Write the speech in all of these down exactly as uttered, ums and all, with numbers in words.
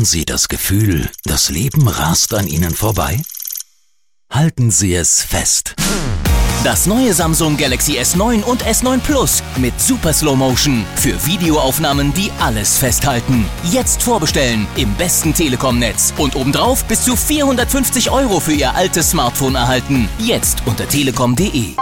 Haben Sie das Gefühl, das Leben rast an Ihnen vorbei? Halten Sie es fest. Das neue Samsung Galaxy S neun und S neun Plus mit Super Slow Motion für Videoaufnahmen, die alles festhalten. Jetzt vorbestellen im besten Telekom-Netz und obendrauf bis zu vierhundertfünfzig Euro für Ihr altes Smartphone erhalten. Jetzt unter telekom punkt de.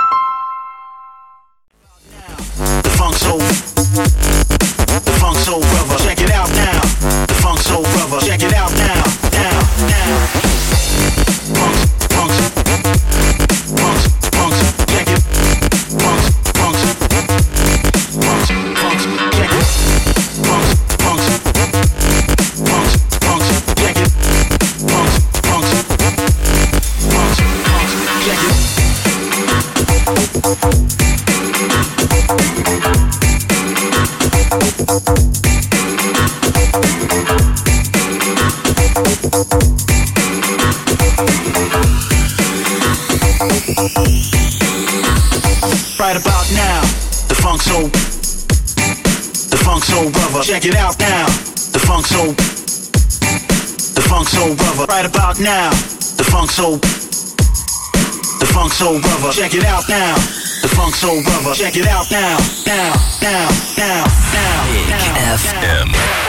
Right about now, the funk soul, the funk soul brother. Check it out now, the funk soul, the funk soul brother. Right about now, the funk soul, the funk soul brother. Check it out now, the funk soul brother. Check it out now, now, now, now, now. Big F M.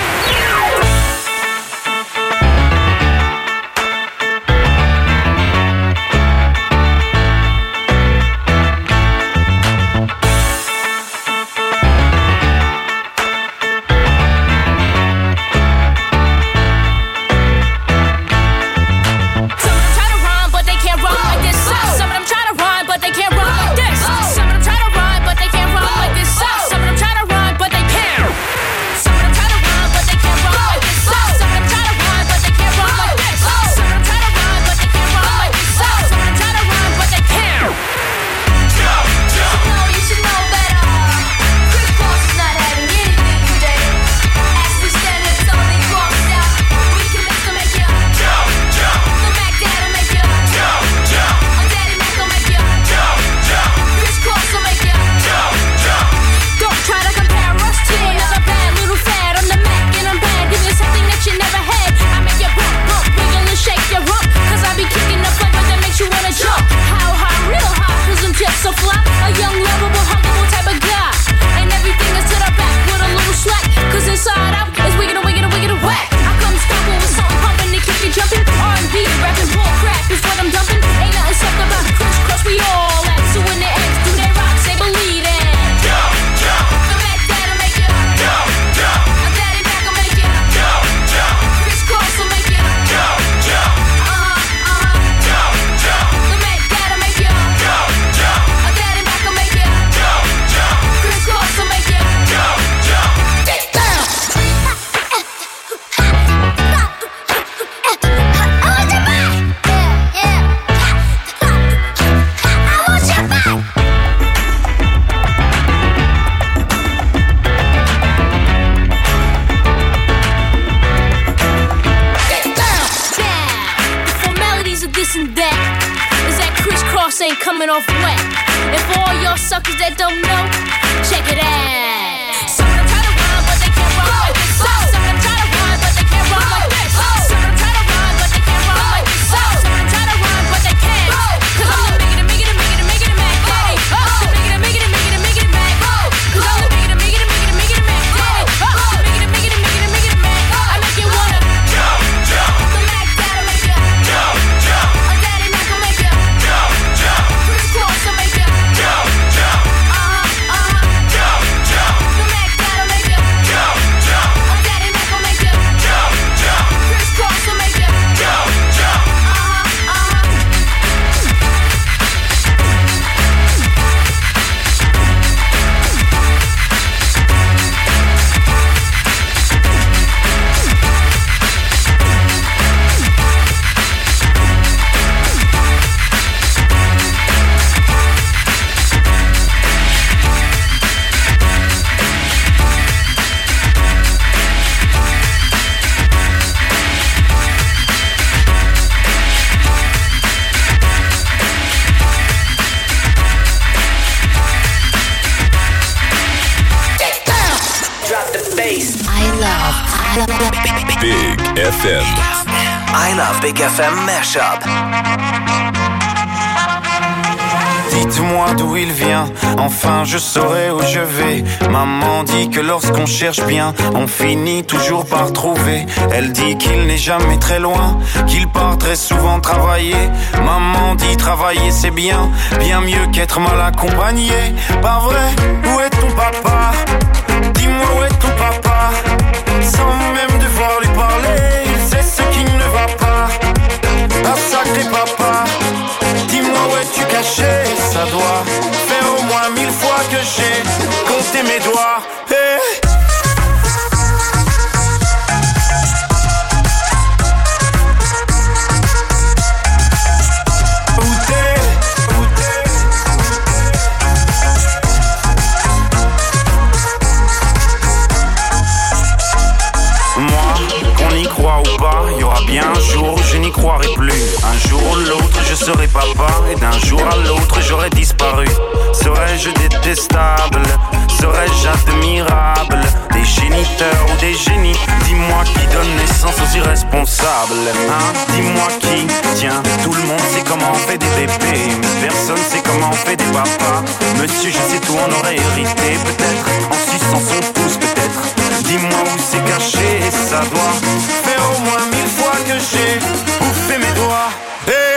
Coming off wet. And for all y'all suckers that don't know, check it out. Some of them try to rhyme, but they can't rhyme like this. Some of them try to rhyme, but they can't rhyme like this. Some of them try to rhyme, but they can't rhyme like this. Some of them try to rhyme, but they can't. Cause I'm the make it, make it, make it, make it, Mac Daddy. The make it, make it, make it, make it, Mac. Cause I'm the make it, make it, make it, make it, Mac Daddy. The make it, make it, make it, make it, Mac. I make you wanna jump, jump. The Mac Daddy make you jump, jump. A Daddy Mac will make you jump, jump. Chris Cross will make you jump, jump. Uh-huh, uh-huh. Jump, jump. Big F M. I love Big F M Mashup. Dites-moi d'où il vient, enfin je saurai où je vais. Maman dit que lorsqu'on cherche bien, on finit toujours par trouver. Elle dit qu'il n'est jamais très loin, qu'il part très souvent travailler. Maman dit travailler c'est bien, bien mieux qu'être mal accompagné. Pas vrai, où est ton papa? Dis-moi où est ton papa? Sans même devoir lui parler, il sait ce qui ne va pas. Un sacré papa, dis-moi où es-tu caché? Ça doit faire au moins mille fois que j'ai compté mes doigts. Hey. Il y aura bien un jour où je n'y croirai plus. Un jour ou l'autre je serai papa, et d'un jour à l'autre j'aurai disparu. Serais-je détestable? Serais-je admirable? Des géniteurs ou des génies? Dis-moi qui donne naissance aux irresponsables, hein? Dis-moi qui? Tiens, tout le monde sait comment on fait des bébés, mais personne sait comment on fait des papas. Monsieur, je sais tout, on aurait hérité, peut-être en suçant son pouce, peut-être. Dis-moi où c'est caché, et ça doit faire au moins mille fois que j'ai bouffé mes doigts. Hey.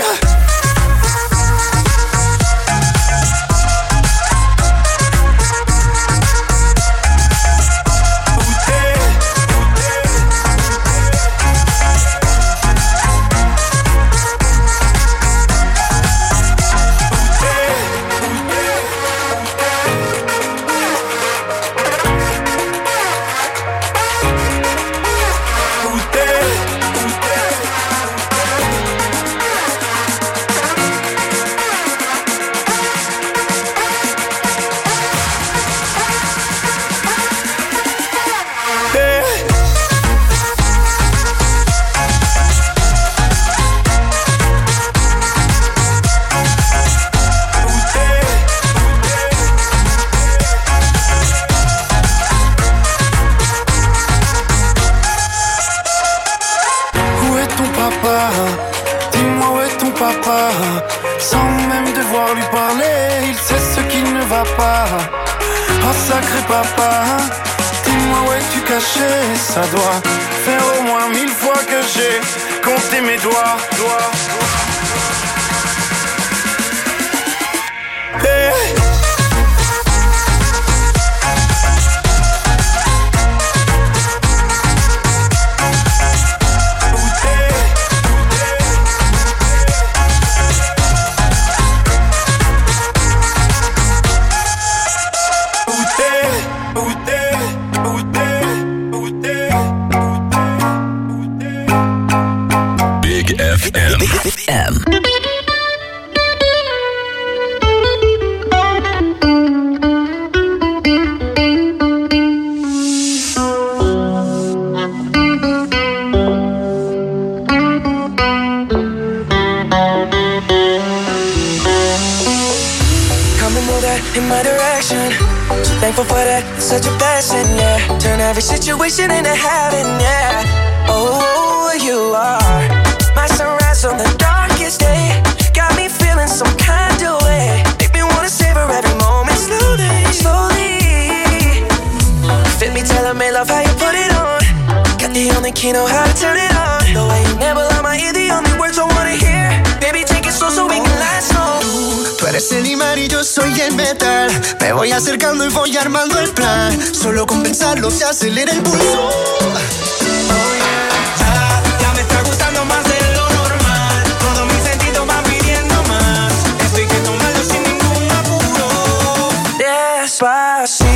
Ça doit faire au moins mille fois que j'ai compté mes doigts, doigts. Hey. M. In my direction, so thankful for that, it's such a blessing, yeah. Turn every situation into heaven, yeah. Oh, you are my sunrise on the darkest day. Got me feeling some kind of way. Make me wanna savor every moment slowly, slowly. Fit me, tell me love how you put it on. Got the only key, know how to turn it on. The way you never lie my ear, the only words I wanna hear. Baby, take it slow so we can last long. Tú eres el imán y yo soy el metal. Me voy acercando y voy armando el plan. Solo con pensarlo se acelera el pulso. Oh yeah. Ya, ya me está gustando más de lo normal. Todos mis sentidos van pidiendo más. Esto hay que tomarlo sin ningún apuro. Despacito.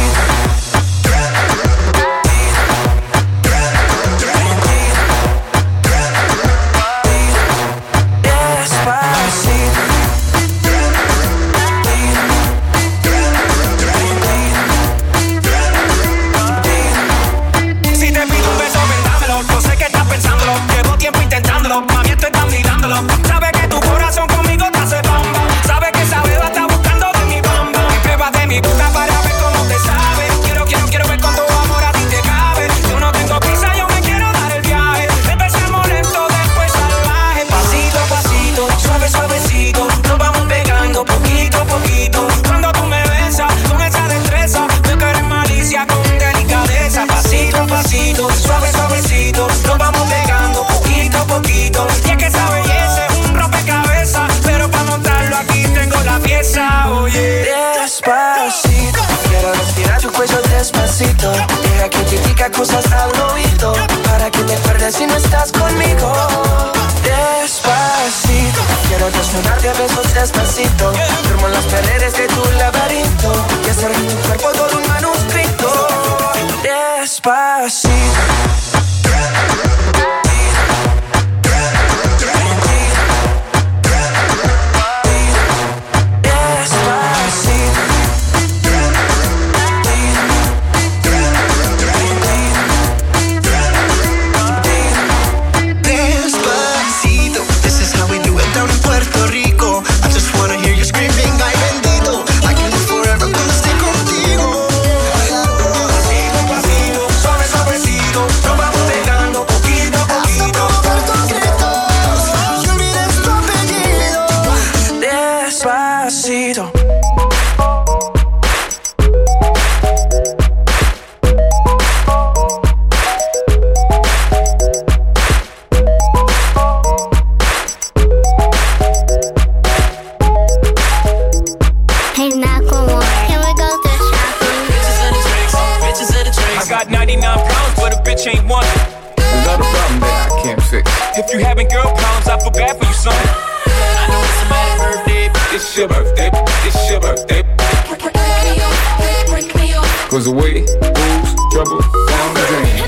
Si te pido un beso, ven. despacito, deja que te diga cosas al oído, para que te acuerdes si no estás conmigo. Despacito, quiero desnudarte a besos despacito, firmo en las paredes de tu laberinto y hacer de tu cuerpo todo un manuscrito. Despacito. If you having girl problems, I feel bad for you, son. I know it's somebody's birthday, but it's your birthday, it's your birthday. Cause away, booze, trouble, down the drain.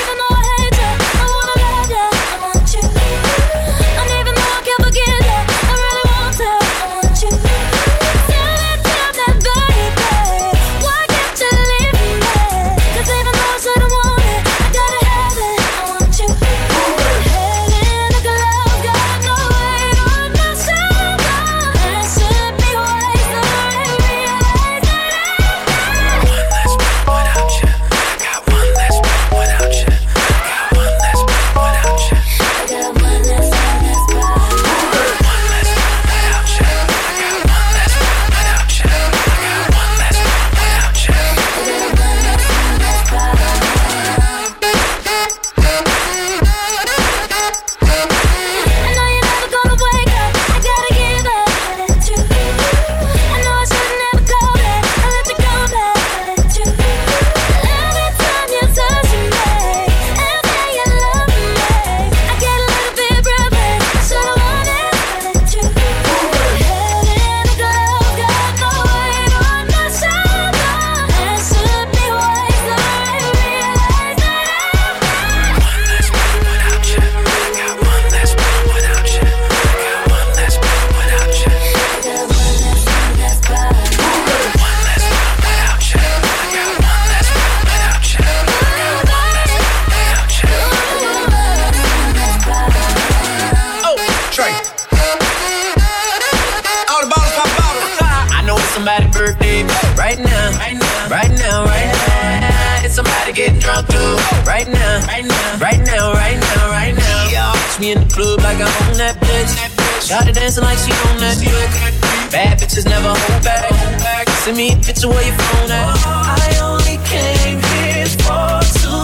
Shawty dancing like she on that dick. Bad bitches never hold back. Send me a picture where your phone at. I only came here for two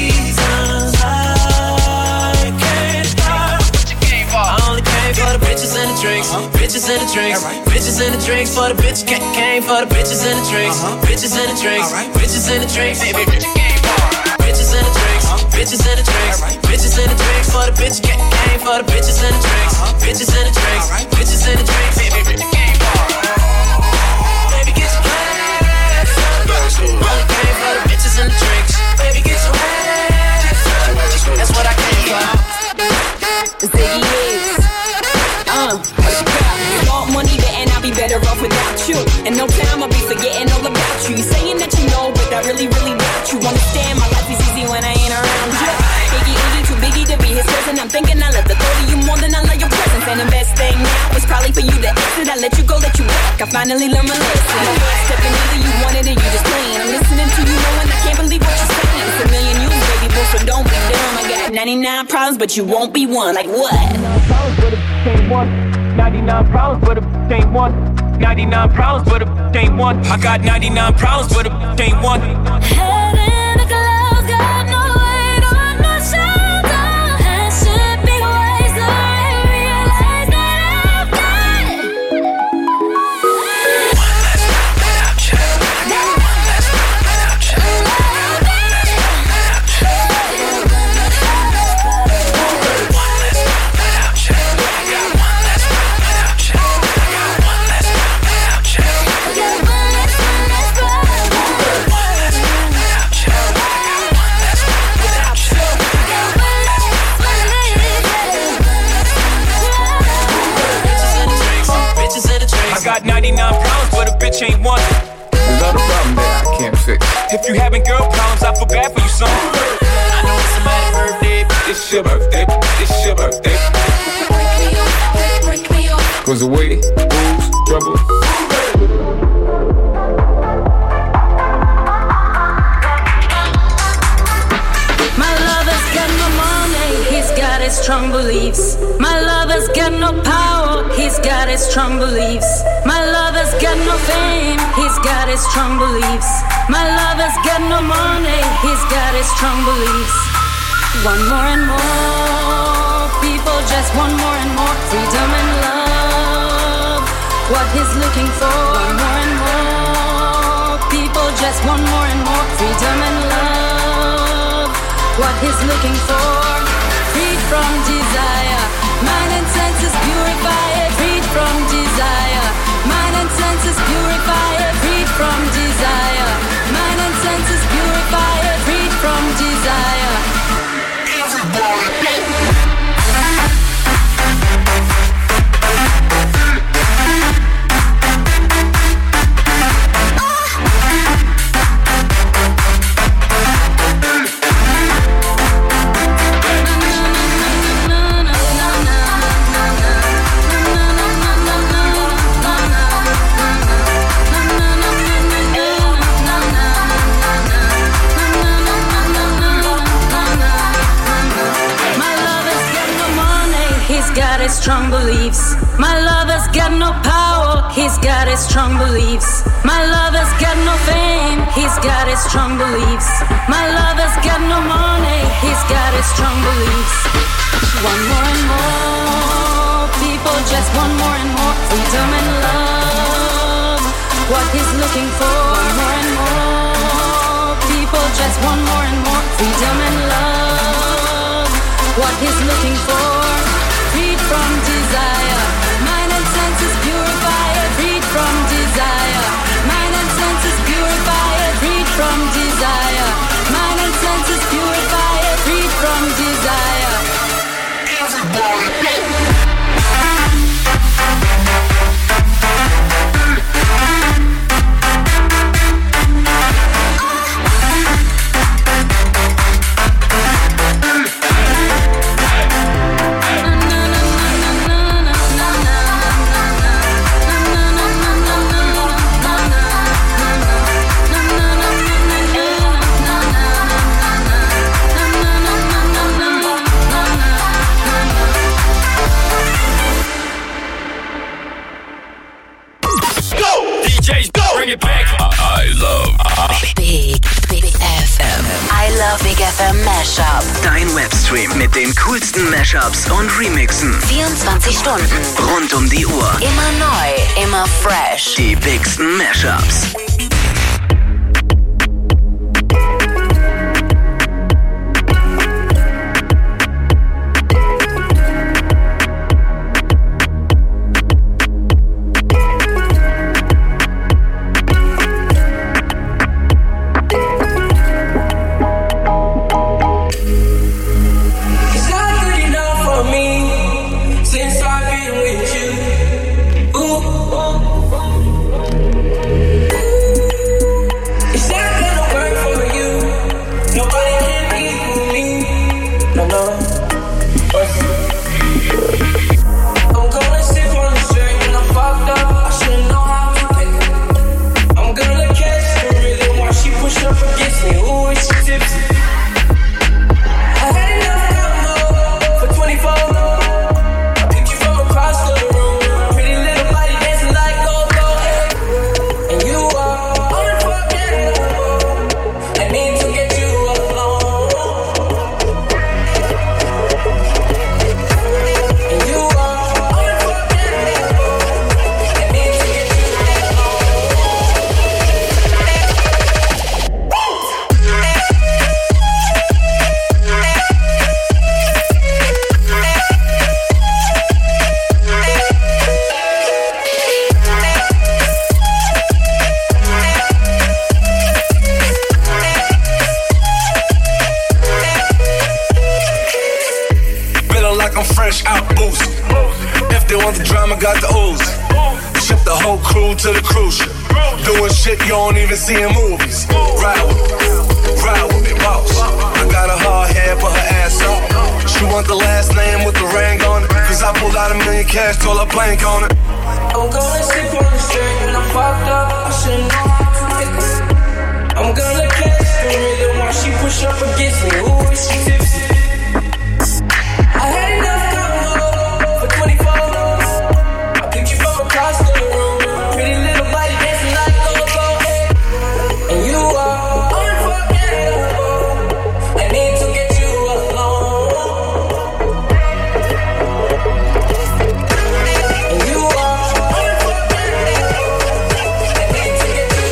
reasons. I came for what you came for. I only came for the bitches and the drinks. Bitches and the drinks. Bitches and the drinks for the bitch. Came for the bitches and the drinks. Bitches and the drinks. Bitches and the drinks. Baby, bitch came for bitches and the drinks. Bitches and the drinks. Bitches and the drinks for the bitch. Came for the bitches and the drinks. Bitches and the drinks, bitches and the drinks, baby, bring the game for. Baby, get your glass. Only came for the bitches and the drinks. Baby, get your ass. That's what I came for. Ziggy is. Uh, what you got? Want money, then I'll be better off without you. And no time I'll be forgetting all about you. You saying that you know, but I really, really doubt you. Understand my life is easy when I ain't around you. Biggie, Iggy, too biggie to be his cousin. I'm thinking I love the thought of you more than I love your presence. And the best thing now is probably for you to exit. I let you go, let you back. I finally learned my lesson. Stepping either you wanted or you just playing. I'm listening to you knowing I can't believe what you're saying. It's a million you, baby boo, so don't be dumb. I got ninety-nine problems, but you won't be one. Like what? ninety-nine problems, but a ain't one. ninety-nine problems, but a ain't one. I got ninety-nine problems, but a ain't one. Head in the clouds, got no weight on my shoulder. I should be wiser and realize that I've got one less problem without you. I got one less problem without you. chain one. There's not a problem that I can't fix. If you having girl problems, I feel bad for you, son. I know it's somebody's birthday, but it's your birthday, it's your birthday. Cause the way, moves, trouble. My lover's got no money, he's got his strong beliefs. My lover's got no power, he's got his strong beliefs. My lover's got no fame, he's got his strong beliefs. My lover's got no money, he's got his strong beliefs. One more and more, people just want more and more freedom and love. What he's looking for, one more and more, people just want more and more freedom and love. What he's looking for, freed from desire, mind and senses purify it, freed from desire, mind and senses purify it, freed from desire, mind and senses purify it, freed from desire. Everybody. Strong beliefs. My lover's got no power, he's got his strong beliefs. My lover's got no fame, he's got his strong beliefs. My lover's got no money, he's got his strong beliefs. One more and more, people just want more and more freedom and love. What he's looking for, one more and more, people just want more and more freedom and love. What he's looking for, freed from desire, mind and senses purify it, freed from desire, mind and senses purify it, freed from desire, mind and senses purify it, freed from desire. Everybody. Big F M Mashup. Dein Webstream mit den coolsten Mashups und Remixen. vierundzwanzig Stunden. Rund um die Uhr. Immer neu, immer fresh. Die bigsten Mashups. Got the ooze. Ship the whole crew to the cruise ship. Doing shit you don't even see in movies. Ride with me, ride with me, boss. I got a hard head, put her ass up. She want the last name with the ring on it. Cause I pulled out a million cash, told her blank on it. I'm gonna sleep on the street and I'm fucked up. I shouldn't know how to make it. I'm gonna catch the rhythm while she push up against me. Ooh, she tipsy. I had enough cover for twenty-four. I picked you from across the room. Pretty little body dancing like go-go. And you are unforgettable. I need to get you alone. And you are unforgettable. I need to get you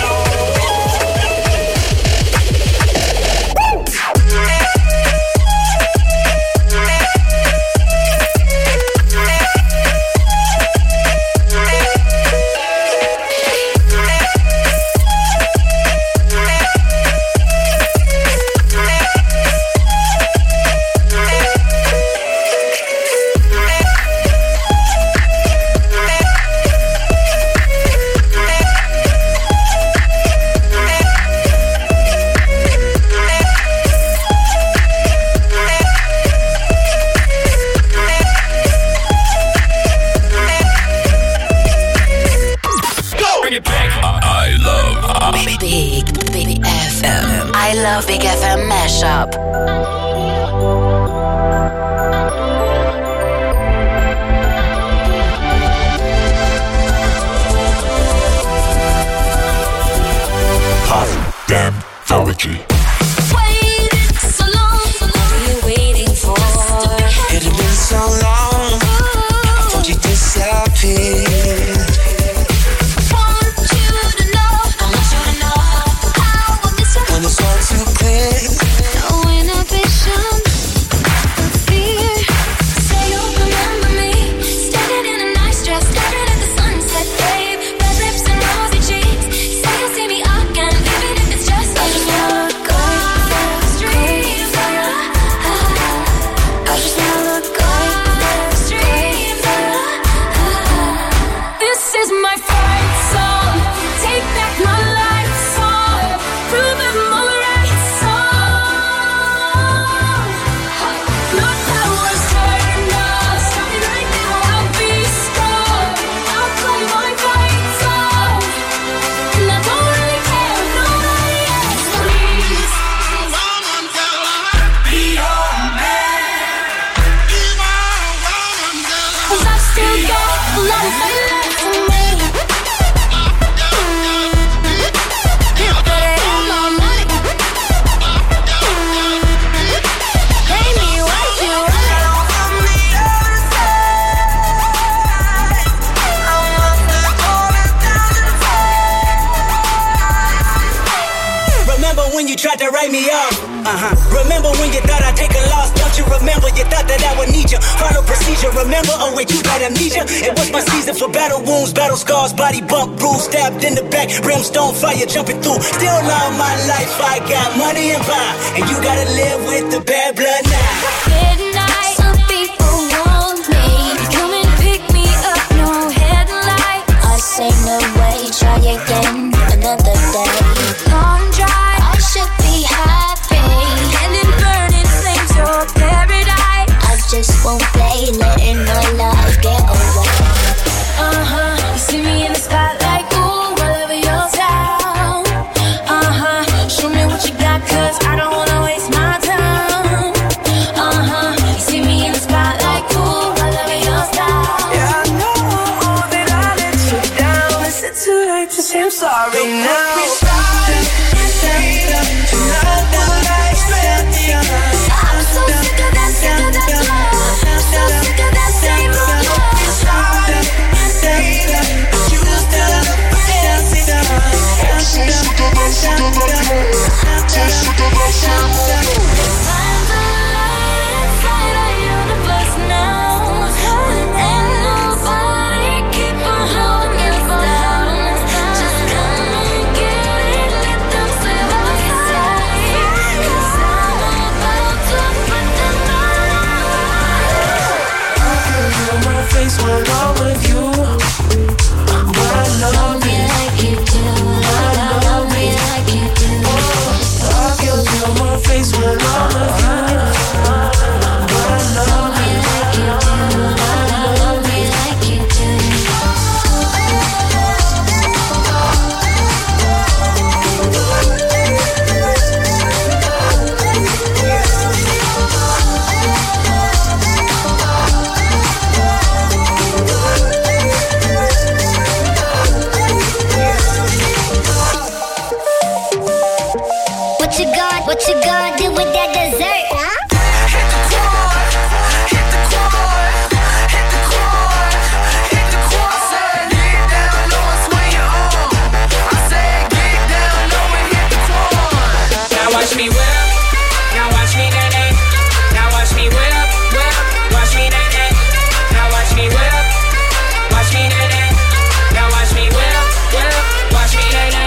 I love Big F M mashup. Hot damn poetry. Waited so long, what are you waiting for? It had been so long, I thought you disappeared. Want you to know, I want you to know how I miss you. When it's all too clear, No inhibition, no fear. Say you'll remember me, standing in a nice dress, staring at the sunset, babe. Red lips and rosy cheeks. Say you'll see me again, even if it's just I just wanna look up the street for ya. I just wanna look up the street for ya. This is my fight song. Take back my life song. Prove I'm all right song. Look how I turned up. Starting right now, I'll be strong. I'll play my fight song. And I don't really care if nobody else believes. be your man. Cause I've still got a lot of fight left in me. Put it all on me. Pay me what you want. Remember when you tried to write me off? Uh-huh. Remember when you thought I'd take a loss? Don't you remember? You thought that I would need you. Follow procedure. Remember? Oh wait, you got amnesia. It was my season for battle wounds, battle scars, body bump, bruise, stabbed in the back, brimstone fire jumping through. Still all my life I got money and power, and you gotta live with the bad blood now. Midnight, some people want me. Come and pick me up, no headlight. I say no way, try again another day. Long drive, I should be happy. And in burning flames, your paradise. I just won't play, letting my life get away. Uh-huh, you see me in the spotlight, ooh, wherever you're down. Uh-huh, show me what you got, cause I don't wanna waste my time. Uh-huh, What you gonna do with that dessert? Hit the quad, hit the quad, hit the quad, hit the quad. I said get down low and swing your arm. I said get down low and hit the quad. Now watch me whip, now watch me nay nay. Now watch me whip, whip, watch me nay nay. Now watch me whip, watch me nay nay. Now watch me whip, whip, watch me nay nay.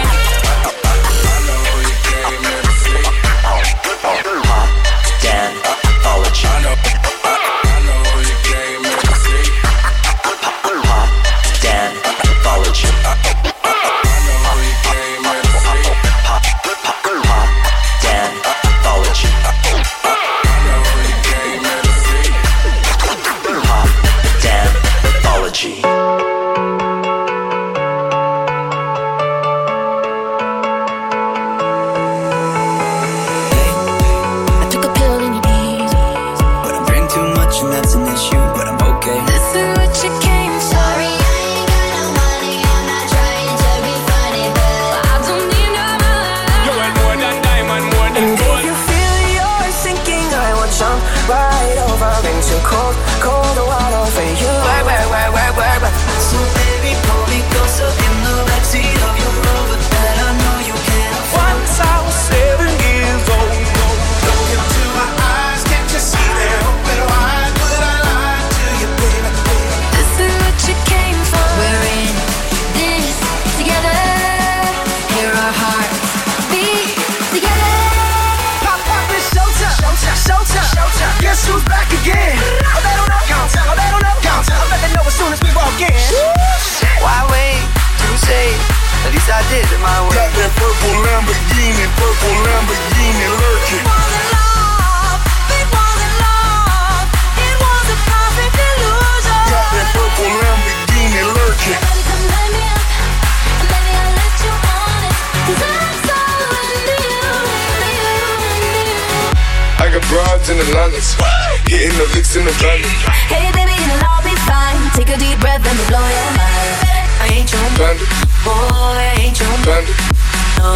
I did it my way. Got that purple Lamborghini, purple Lamborghini lurking. Was in love, we was in love. It was a perfect illusion. Got that purple Lamborghini lurking. Baby, come light me up, and baby, I'll let you on it. 'Cause I'm so into you, into you, into you. I got broads in the Londons, hitting the licks in the van. Hey baby, it'll all be fine. Take a deep breath, let me blow your mind. I ain't your bandit, boy, I ain't your bandit. No,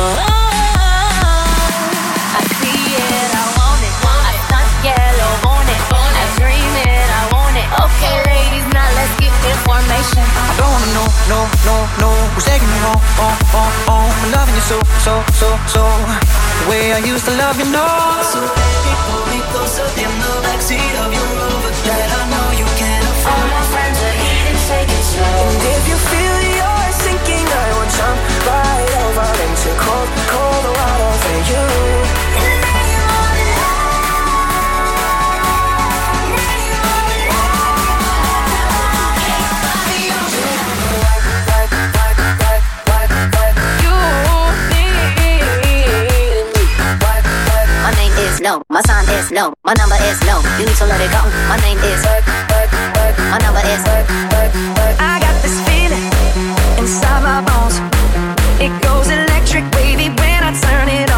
I see it, I want it. I stunt yellow, want it. I dream it, I want it. Okay, ladies, now let's get information. I don't wanna know, no, no, no. Who's taking me home, oh, oh, oh. I'm loving you so, so, so, so. The way I used to love you, no. So baby, pull me closer in the backseat of your Rover that I know you can't afford. All my friends are here to take it slow. And if you feel you're sinking, I will jump right over into cold, cold water for you. My name is no, my sign is no, my number is no. You need to let it go. My name is my number is I got this feeling inside my bones. It goes electric, baby, when I turn it